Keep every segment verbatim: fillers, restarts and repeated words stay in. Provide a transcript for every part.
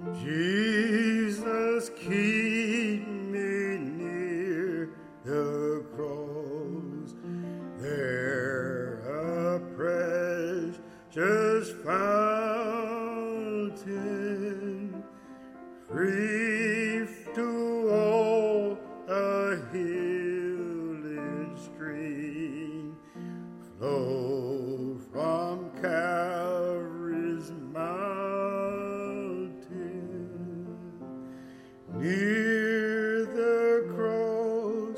Jesus, keep me near the cross, there a precious fountain, free to all a healing stream, flow from Calvary's mountain, near the cross,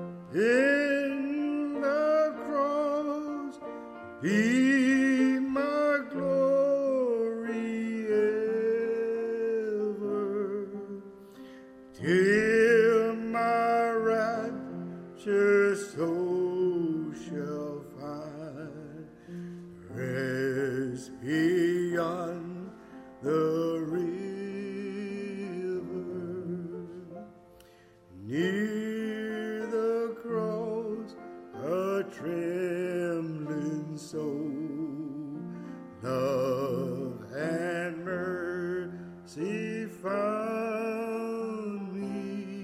in the cross, be my glory ever, till my rapturous soul shall find rest beyond the river, near the cross, a trembling soul, love and mercy found me.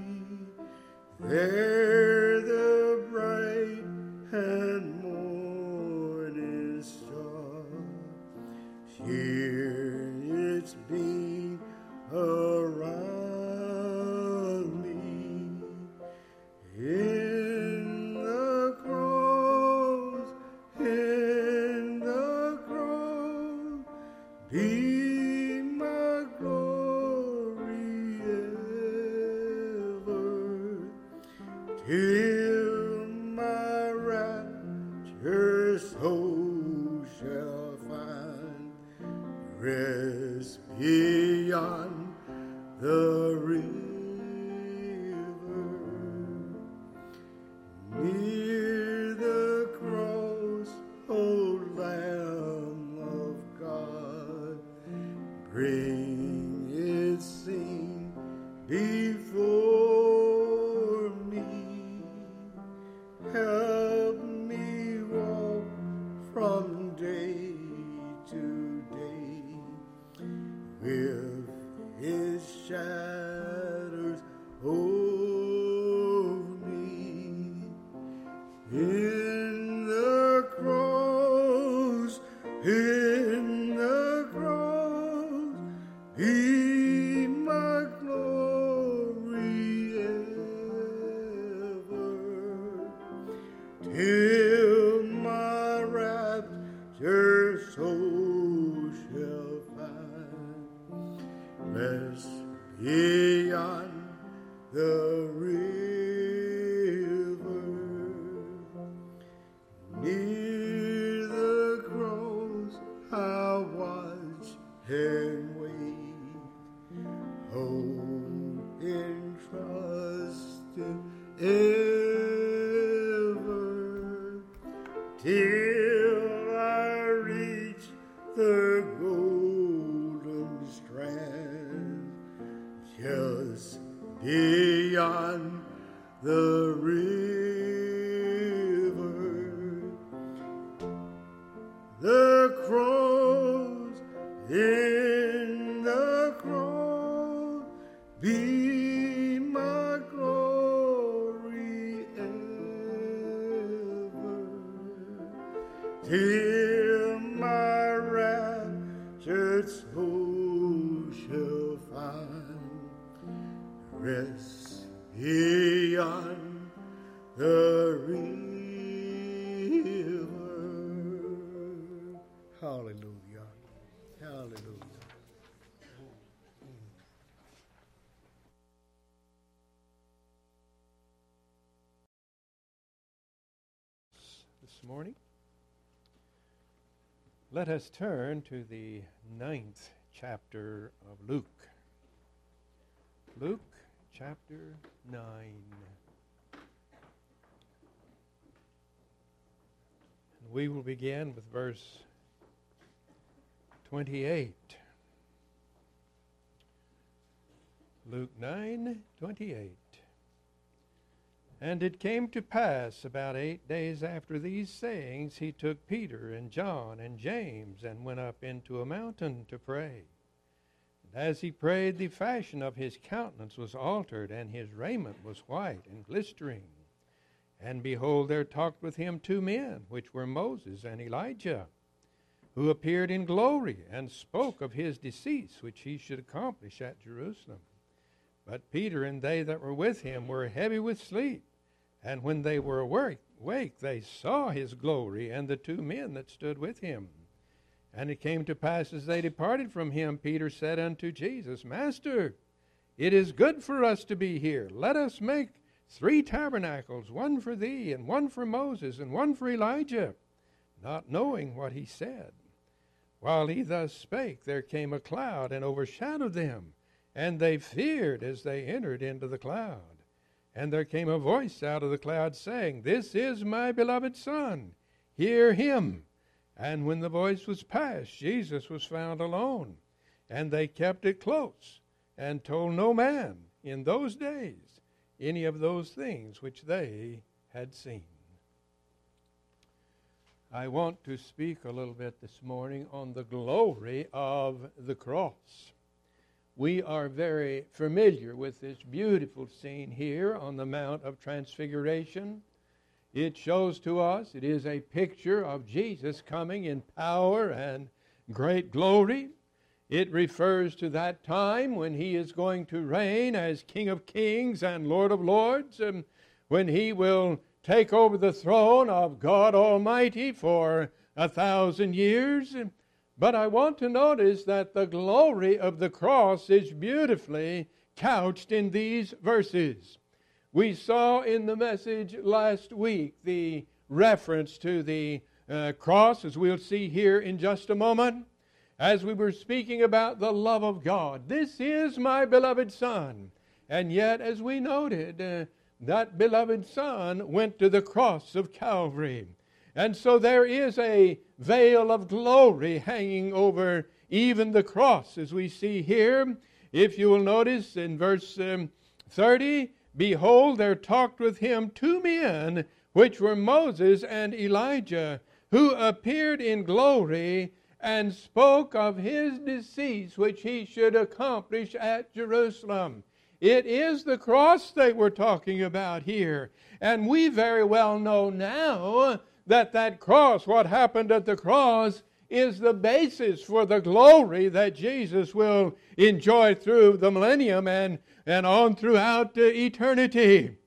There the bright and morning star, here its beam around me. In the cross, in the cross, be my glory ever, till my rapturous soul shall find rest beyond the river, near the cross, O Lamb of God, bring its scene before me, help me walk from day to day with his shadows over me. In the cross, in the cross, be my glory ever, till my raptured soul shall find rest beyond the river, near the cross I'll watch and wait, hope and trust ever, till I reach the golden strand, just beyond the river. The cross, in the cross, be my glory ever, till my raptured soul shall find rest beyond the river. Hallelujah. Hallelujah. This morning, let us turn to the ninth chapter of Luke. Luke chapter nine. And we will begin with verse twenty-eight. Luke nine, twenty-eight. And it came to pass about eight days after these sayings, he took Peter and John and James and went up into a mountain to pray. And As he prayed, the fashion of his countenance was altered, and his raiment was white and glistering. And behold, there talked with him two men, which were Moses and Elijah, who appeared in glory, and spoke of his decease, which he should accomplish at Jerusalem. But Peter and they that were with him were heavy with sleep. And when they were awake, awake, they saw his glory, and the two men that stood with him. And it came to pass, as they departed from him, Peter said unto Jesus, Master, it is good for us to be here. Let us make three tabernacles, one for thee, and one for Moses, and one for Elijah, not knowing what he said. While he thus spake, there came a cloud and overshadowed them, and they feared as they entered into the cloud. And there came a voice out of the cloud, saying, This is my beloved Son, hear him. And when the voice was past, Jesus was found alone. And they kept it close, and told no man in those days any of those things which they had seen. I want to speak a little bit this morning on the glory of the cross. We are very familiar with this beautiful scene here on the Mount of Transfiguration. It shows to us, it is a picture of Jesus coming in power and great glory. It refers to that time when he is going to reign as King of Kings and Lord of Lords, and when he will take over the throne of God Almighty for a thousand years. But I want to notice that the glory of the cross is beautifully couched in these verses. We saw in the message last week the reference to the uh, cross, as we'll see here in just a moment, as we were speaking about the love of God. This is my beloved Son. And yet, as we noted, uh, that beloved Son went to the cross of Calvary. And so there is a veil of glory hanging over even the cross, as we see here. If you will notice in verse um, thirty, Behold, there talked with him two men, which were Moses and Elijah, who appeared in glory, and spoke of his decease, which he should accomplish at Jerusalem. It is the cross they were talking about here. And we very well know now that that cross, what happened at the cross, is the basis for the glory that Jesus will enjoy through the millennium and, and on throughout uh, eternity.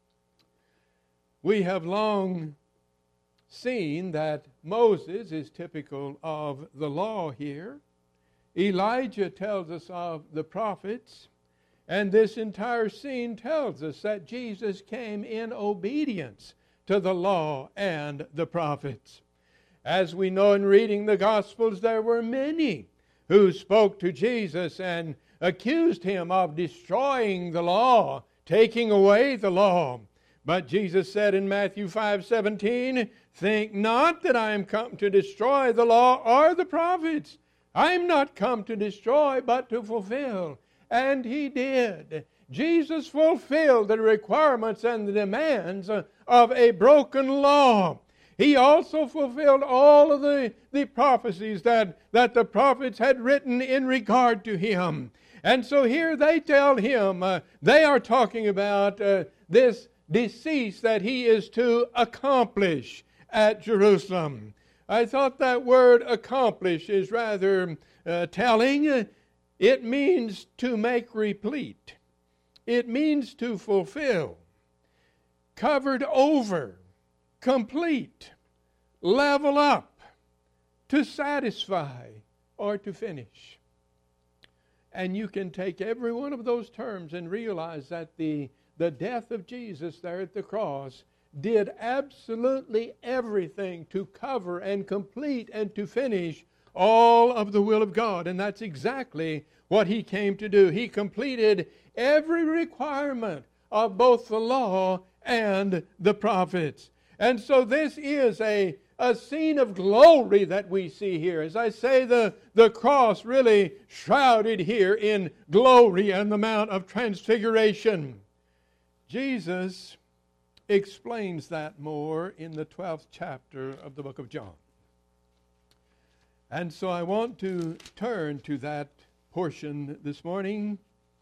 We have long seen that Moses is typical of the law here. Elijah tells us of the prophets. And this entire scene tells us that Jesus came in obedience to the law and the prophets. As we know in reading the Gospels, there were many who spoke to Jesus and accused him of destroying the law, taking away the law. But Jesus said in Matthew five seventeen, Think not that I am come to destroy the law or the prophets. I am not come to destroy, but to fulfill. And he did. Jesus fulfilled the requirements and the demands of a broken law. He also fulfilled all of the, the prophecies that, that the prophets had written in regard to him. And so here they tell him, uh, they are talking about uh, this decease that he is to accomplish at Jerusalem. I thought that word accomplish is rather uh, telling. It means to make replete. It means to fulfill, covered over, complete, level up, to satisfy, or to finish. And you can take every one of those terms and realize that the, the death of Jesus there at the cross did absolutely everything to cover and complete and to finish all of the will of God. And that's exactly what he came to do. He completed every requirement of both the law and the prophets. And so this is a, a scene of glory that we see here. As I say, the, the cross really shrouded here in glory on the Mount of Transfiguration. Jesus explains that more in the twelfth chapter of the book of John. And so I want to turn to that portion this morning.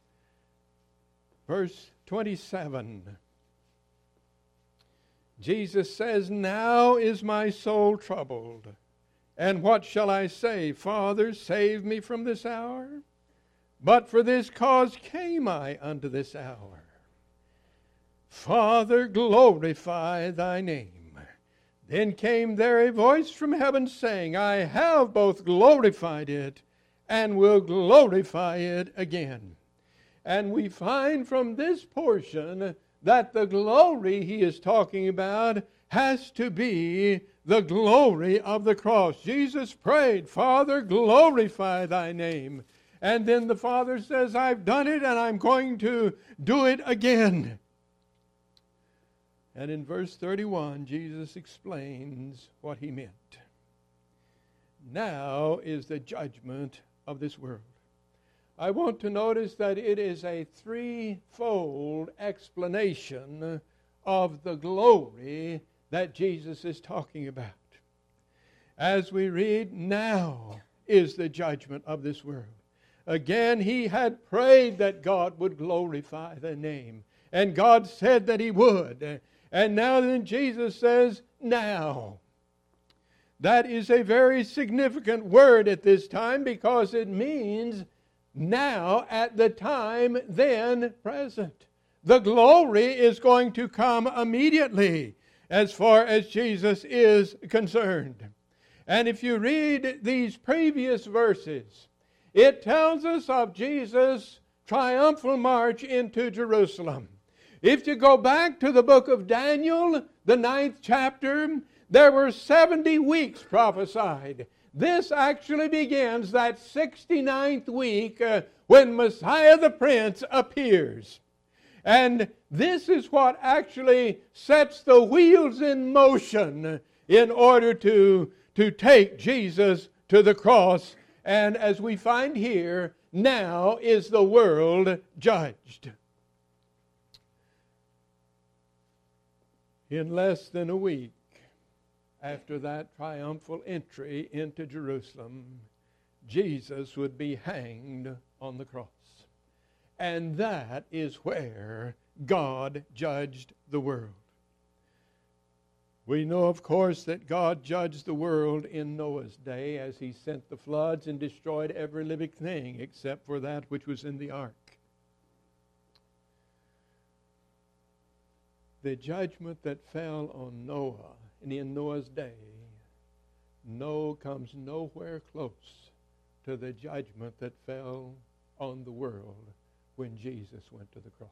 Verse twenty-seven. Jesus says, "Now is my soul troubled. And what shall I say? Father, save me from this hour? But for this cause came I unto this hour. Father, glorify thy name." Then came there a voice from heaven saying, "I have both glorified it and will glorify it again." And we find from this portion that the glory he is talking about has to be the glory of the cross. Jesus prayed, "Father, glorify thy name." And then the Father says, "I've done it and I'm going to do it again." And in verse thirty-one, Jesus explains what he meant. Now is the judgment of this world. I want to notice that it is a threefold explanation of the glory that Jesus is talking about. As we read, now is the judgment of this world. Again, he had prayed that God would glorify the name. And God said that he would. And now then Jesus says, now. That is a very significant word at this time because it means now at the time then present. The glory is going to come immediately as far as Jesus is concerned. And if you read these previous verses, it tells us of Jesus' triumphal march into Jerusalem. If you go back to the book of Daniel, the ninth chapter, there were seventy weeks prophesied. This actually begins that sixty-ninth week uh, when Messiah the Prince appears. And this is what actually sets the wheels in motion in order to, to take Jesus to the cross. And as we find here, now is the world judged. In less than a week after that triumphal entry into Jerusalem, Jesus would be hanged on the cross. And that is where God judged the world. We know, of course, that God judged the world in Noah's day as he sent the floods and destroyed every living thing except for that which was in the ark. The judgment that fell on Noah and in Noah's day no comes nowhere close to the judgment that fell on the world when Jesus went to the cross.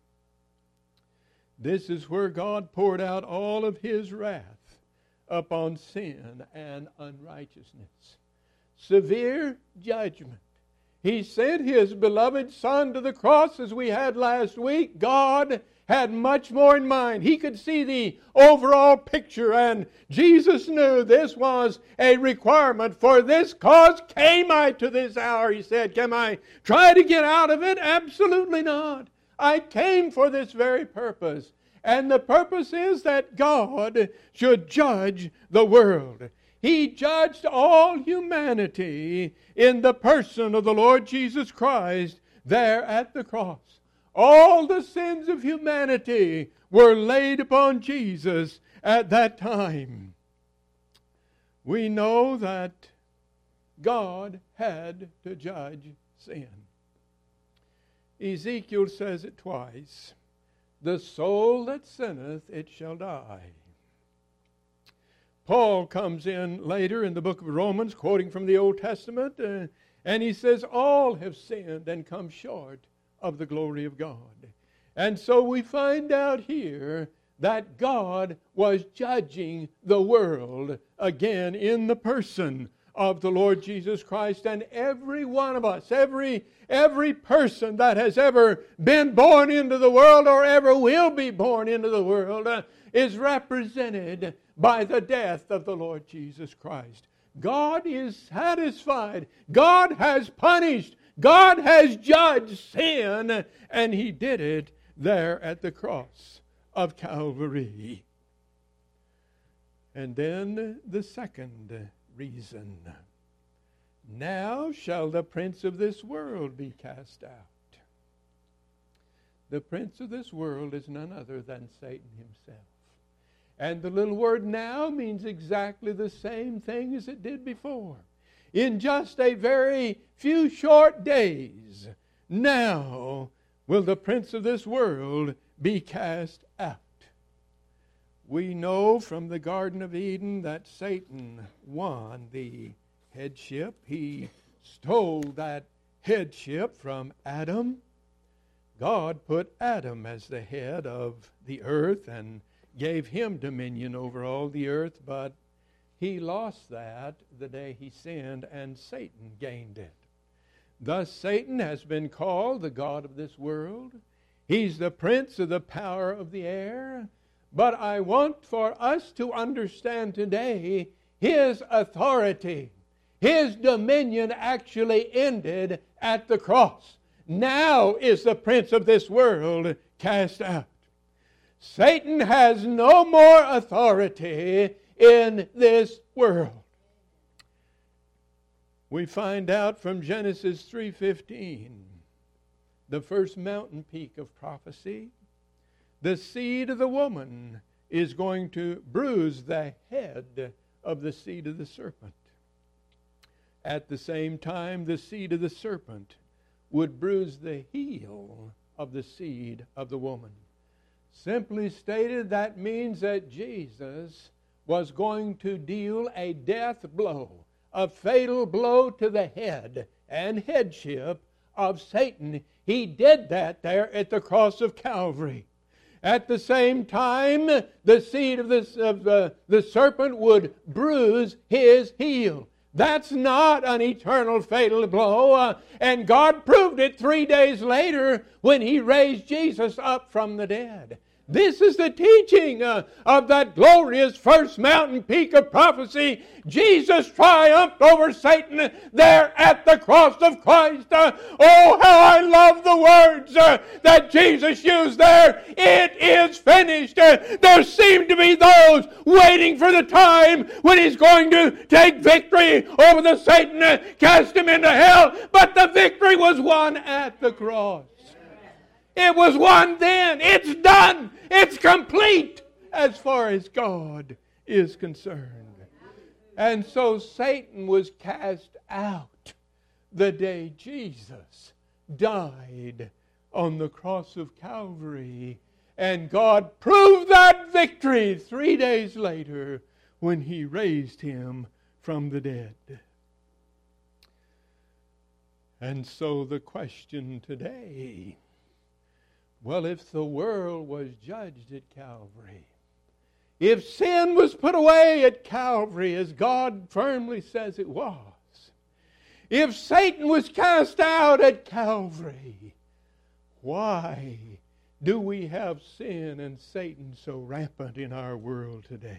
This is where God poured out all of his wrath upon sin and unrighteousness. Severe judgment. He sent his beloved Son to the cross as we had last week. God had much more in mind. He could see the overall picture, and Jesus knew this was a requirement. For this cause came I to this hour, he said. Can I try to get out of it? Absolutely not. I came for this very purpose. And the purpose is that God should judge the world. He judged all humanity in the person of the Lord Jesus Christ there at the cross. All the sins of humanity were laid upon Jesus at that time. We know that God had to judge sin. Ezekiel says it twice. The soul that sinneth, it shall die. Paul comes in later in the book of Romans, quoting from the Old Testament, uh, and he says, all have sinned and come short of the glory of God. And so we find out here that God was judging the world again in the person of the Lord Jesus Christ. And every one of us, every, every person that has ever been born into the world or ever will be born into the world uh, is represented by the death of the Lord Jesus Christ. God is satisfied. God has punished. God has judged sin, and he did it there at the cross of Calvary. And then the second reason. Now shall the prince of this world be cast out. The prince of this world is none other than Satan himself. And the little word now means exactly the same thing as it did before. In just a very few short days, now will the prince of this world be cast out. We know from the Garden of Eden that Satan won the headship. He stole that headship from Adam. God put Adam as the head of the earth and gave him dominion over all the earth, but he lost that the day he sinned, and Satan gained it. Thus Satan has been called the god of this world. He's the prince of the power of the air. But I want for us to understand today his authority. His dominion actually ended at the cross. Now is the prince of this world cast out. Satan has no more authority in this world. We find out from Genesis three fifteen, the first mountain peak of prophecy, the seed of the woman is going to bruise the head of the seed of the serpent. At the same time, the seed of the serpent would bruise the heel of the seed of the woman. Simply stated, that means that Jesus was going to deal a death blow, a fatal blow to the head and headship of Satan. He did that there at the cross of Calvary. At the same time, the seed of, this, of the, the serpent would bruise his heel. That's not an eternal fatal blow. Uh, and God proved it three days later when He raised Jesus up from the dead. This is the teaching uh, of that glorious first mountain peak of prophecy. Jesus triumphed over Satan there at the cross of Christ. Uh, oh, how I love the words uh, that Jesus used there. It is finished. Uh, there seem to be those waiting for the time when He's going to take victory over the Satan, uh, cast him into hell. But the victory was won at the cross. It was won then. It's done. It's complete as far as God is concerned. And so Satan was cast out the day Jesus died on the cross of Calvary. And God proved that victory three days later when He raised Him from the dead. And so the question today, well, if the world was judged at Calvary, if sin was put away at Calvary, as God firmly says it was, if Satan was cast out at Calvary, why do we have sin and Satan so rampant in our world today?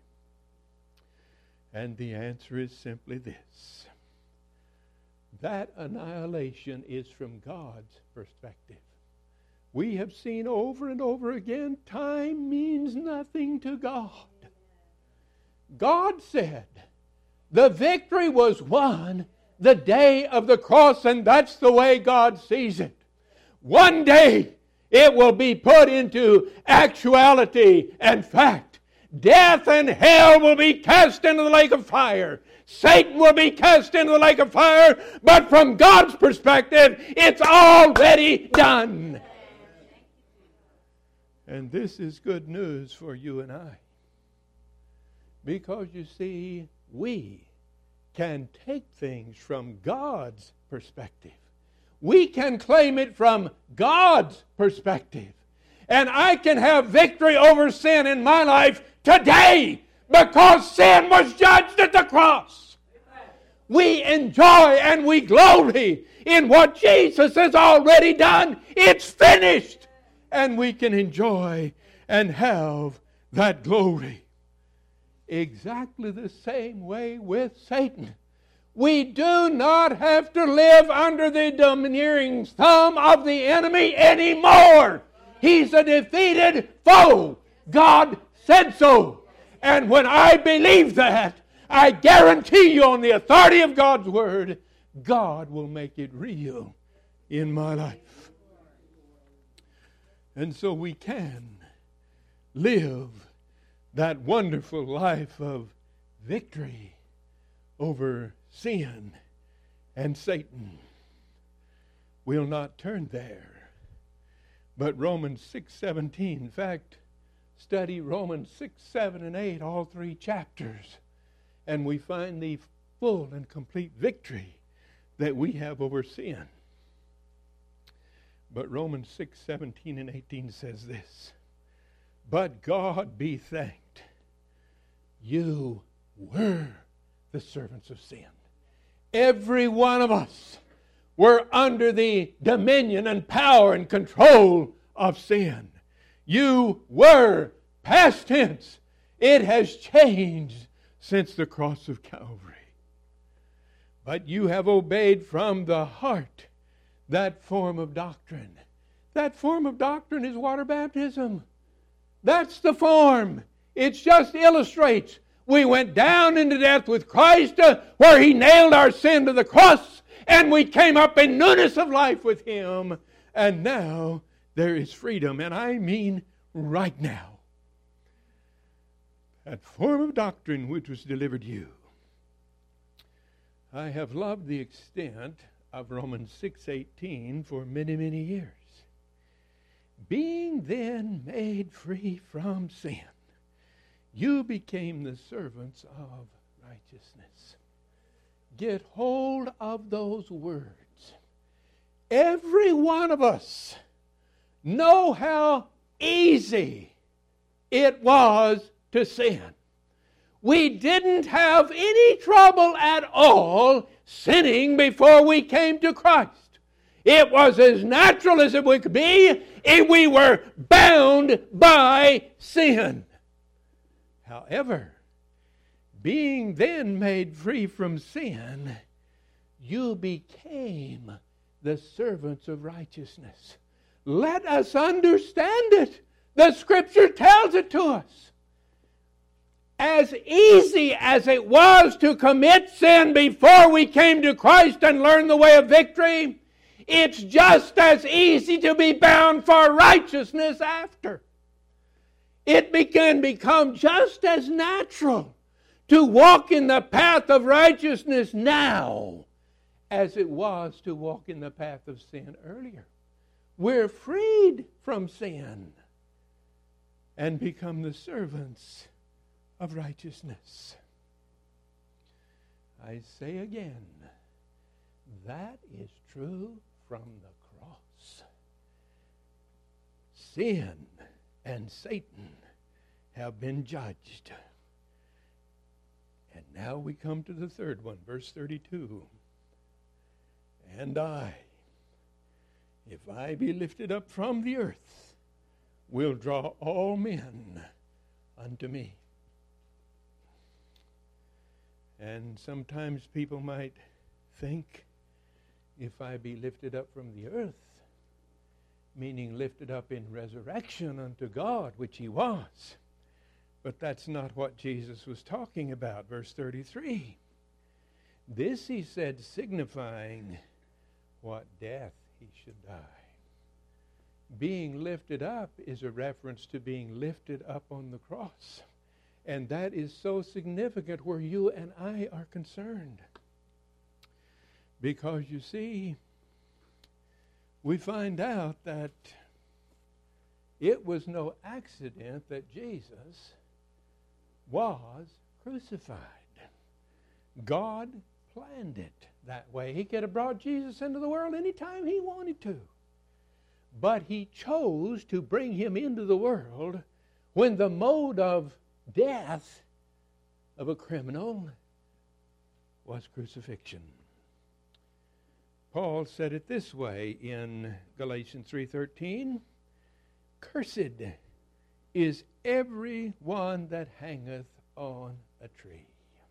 And the answer is simply this: that annihilation is from God's perspective. We have seen over and over again, time means nothing to God. God said the victory was won the day of the cross, and that's the way God sees it. One day it will be put into actuality and fact. Death and hell will be cast into the lake of fire. Satan will be cast into the lake of fire. But from God's perspective, it's already done. And this is good news for you and I. Because you see, we can take things from God's perspective. We can claim it from God's perspective. And I can have victory over sin in my life today because sin was judged at the cross. We enjoy and we glory in what Jesus has already done. It's finished. And we can enjoy and have that glory. Exactly the same way with Satan. We do not have to live under the domineering thumb of the enemy anymore. He's a defeated foe. God said so. And when I believe that, I guarantee you on the authority of God's Word, God will make it real in my life. And so we can live that wonderful life of victory over sin and Satan. We'll not turn there. But Romans six seventeen, in fact, study Romans six, seven, and eight, all three chapters, and we find the full and complete victory that we have over sin. But Romans six, seventeen, and eighteen says this: but God be thanked, you were the servants of sin. Every one of us were under the dominion and power and control of sin. You were, past tense. It has changed since the cross of Calvary. But you have obeyed from the heart that form of doctrine. That form of doctrine is water baptism. That's the form. It just illustrates. We went down into death with Christ, uh, where He nailed our sin to the cross, and we came up in newness of life with Him. And now there is freedom, and I mean right now. That form of doctrine which was delivered to you. I have loved the extent of Romans six eighteen for many, many years. Being then made free from sin, you became the servants of righteousness. Get hold of those words. Every one of us know how easy it was to sin. We didn't have any trouble at all sinning before we came to Christ. It was as natural as it could be, and we were bound by sin. However, being then made free from sin, you became the servants of righteousness. Let us understand it. The Scripture tells it to us. As easy as it was to commit sin before we came to Christ and learn the way of victory, it's just as easy to be bound for righteousness after. It can become just as natural to walk in the path of righteousness now as it was to walk in the path of sin earlier. We're freed from sin and become the servants of righteousness. I say again, that is true from the cross. Sin and Satan have been judged. And now we come to the third one, verse thirty-two. And I, if I be lifted up from the earth, will draw all men unto me. And sometimes people might think, if I be lifted up from the earth, meaning lifted up in resurrection unto God, which He was. But that's not what Jesus was talking about. Verse thirty-three. This He said, signifying what death He should die. Being lifted up is a reference to being lifted up on the cross. And that is so significant where you and I are concerned. Because you see, we find out that it was no accident that Jesus was crucified. God planned it that way. He could have brought Jesus into the world anytime He wanted to. But He chose to bring Him into the world when the mode of death of a criminal was crucifixion. Paul said it this way in Galatians three thirteen, cursed is every one that hangeth on a tree.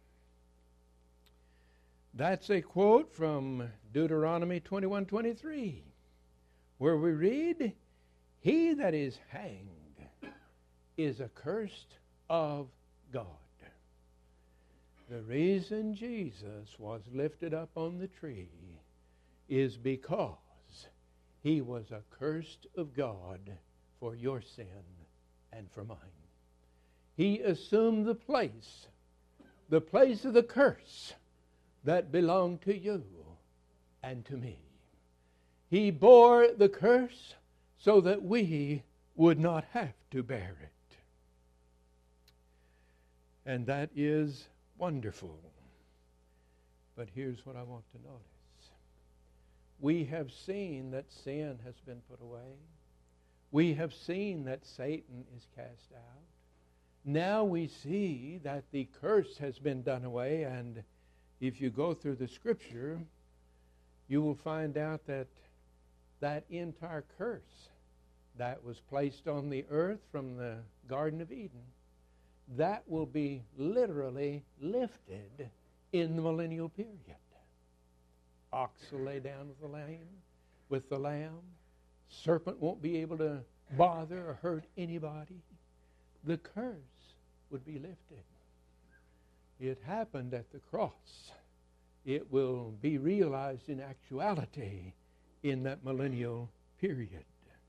That's a quote from Deuteronomy twenty-one twenty-three, where we read, he that is hanged is accursed of God. The reason Jesus was lifted up on the tree is because he was accursed of God for your sin and for mine. He assumed the place, the place of the curse that belonged to you and to me. He bore the curse so that we would not have to bear it. And that is wonderful. But here's what I want to notice. We have seen that sin has been put away. We have seen that Satan is cast out. Now we see that the curse has been done away, and if you go through the Scripture, you will find out that that entire curse that was placed on the earth from the Garden of Eden, that will be literally lifted in the millennial period. Ox will lay down with the lamb, with the lamb. Serpent won't be able to bother or hurt anybody. The curse would be lifted. It happened at the cross. It will be realized in actuality in that millennial period.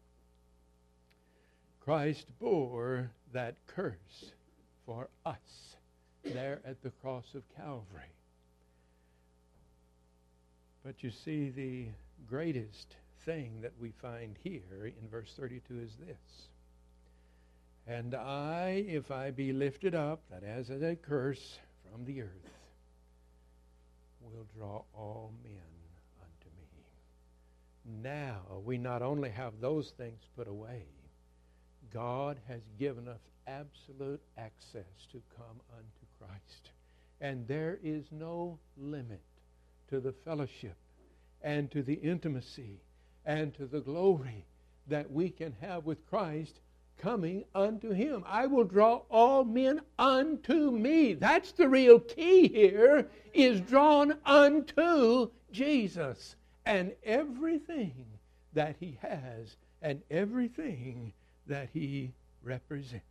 Christ bore that curse for us there at the cross of Calvary. But you see, the greatest thing that we find here in verse thirty-two is this. And I, if I be lifted up, that as a curse from the earth, will draw all men unto me. Now, we not only have those things put away, God has given us absolute access to come unto Christ. And there is no limit to the fellowship and to the intimacy and to the glory that we can have with Christ coming unto Him. I will draw all men unto me. That's the real key here, is drawn unto Jesus and everything that He has and everything that He represents.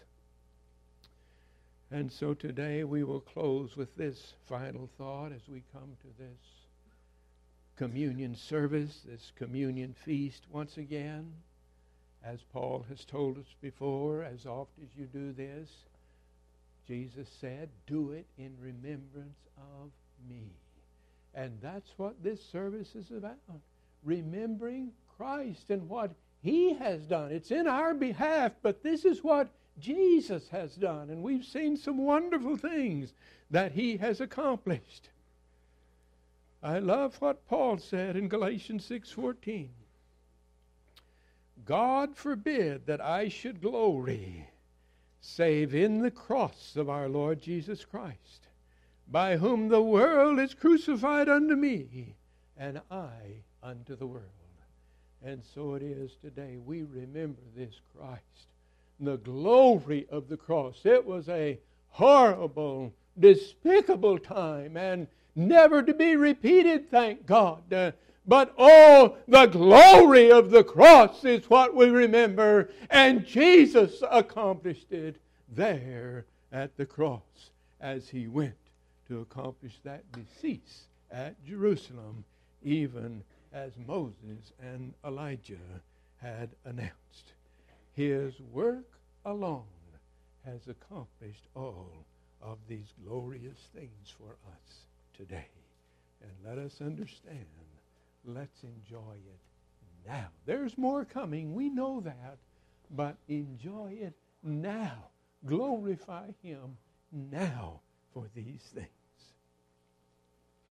And so today we will close with this final thought as we come to this communion service, this communion feast once again. As Paul has told us before, as oft as you do this, Jesus said, do it in remembrance of me. And that's what this service is about, remembering Christ and what He has done. It's in our behalf, but this is what Jesus has done. And we've seen some wonderful things that He has accomplished. I love what Paul said in Galatians six fourteen. God forbid that I should glory save in the cross of our Lord Jesus Christ, by whom the world is crucified unto me, and I unto the world. And so it is today. We remember this Christ, the glory of the cross. It was a horrible, despicable time, and never to be repeated, thank God. Uh, But oh, the glory of the cross is what we remember. And Jesus accomplished it there at the cross as He went to accomplish that decease at Jerusalem, even as Moses and Elijah had announced. His work alone has accomplished all of these glorious things for us today. And let us understand, let's enjoy it now. There's more coming, we know that, but enjoy it now. Glorify Him now for these things.